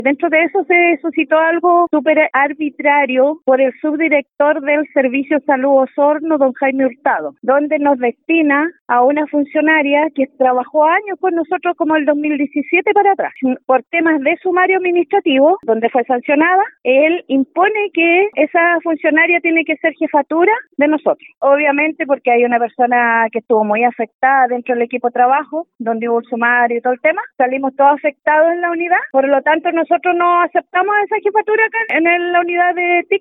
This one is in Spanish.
Dentro de eso se suscitó algo súper arbitrario por el subdirector del Servicio Salud Osorno, don Jaime Hurtado, donde nos destina a una funcionaria que trabajó años con nosotros como el 2017 para atrás. Por temas de sumario administrativo, donde fue sancionada, él impone que esa funcionaria tiene que ser jefatura de nosotros. Obviamente porque hay una persona que estuvo muy afectada dentro del equipo de trabajo, donde hubo el sumario y todo el tema. Salimos todos afectados en la unidad, por lo tanto nosotros no aceptamos esa jefatura acá en la unidad de TIC.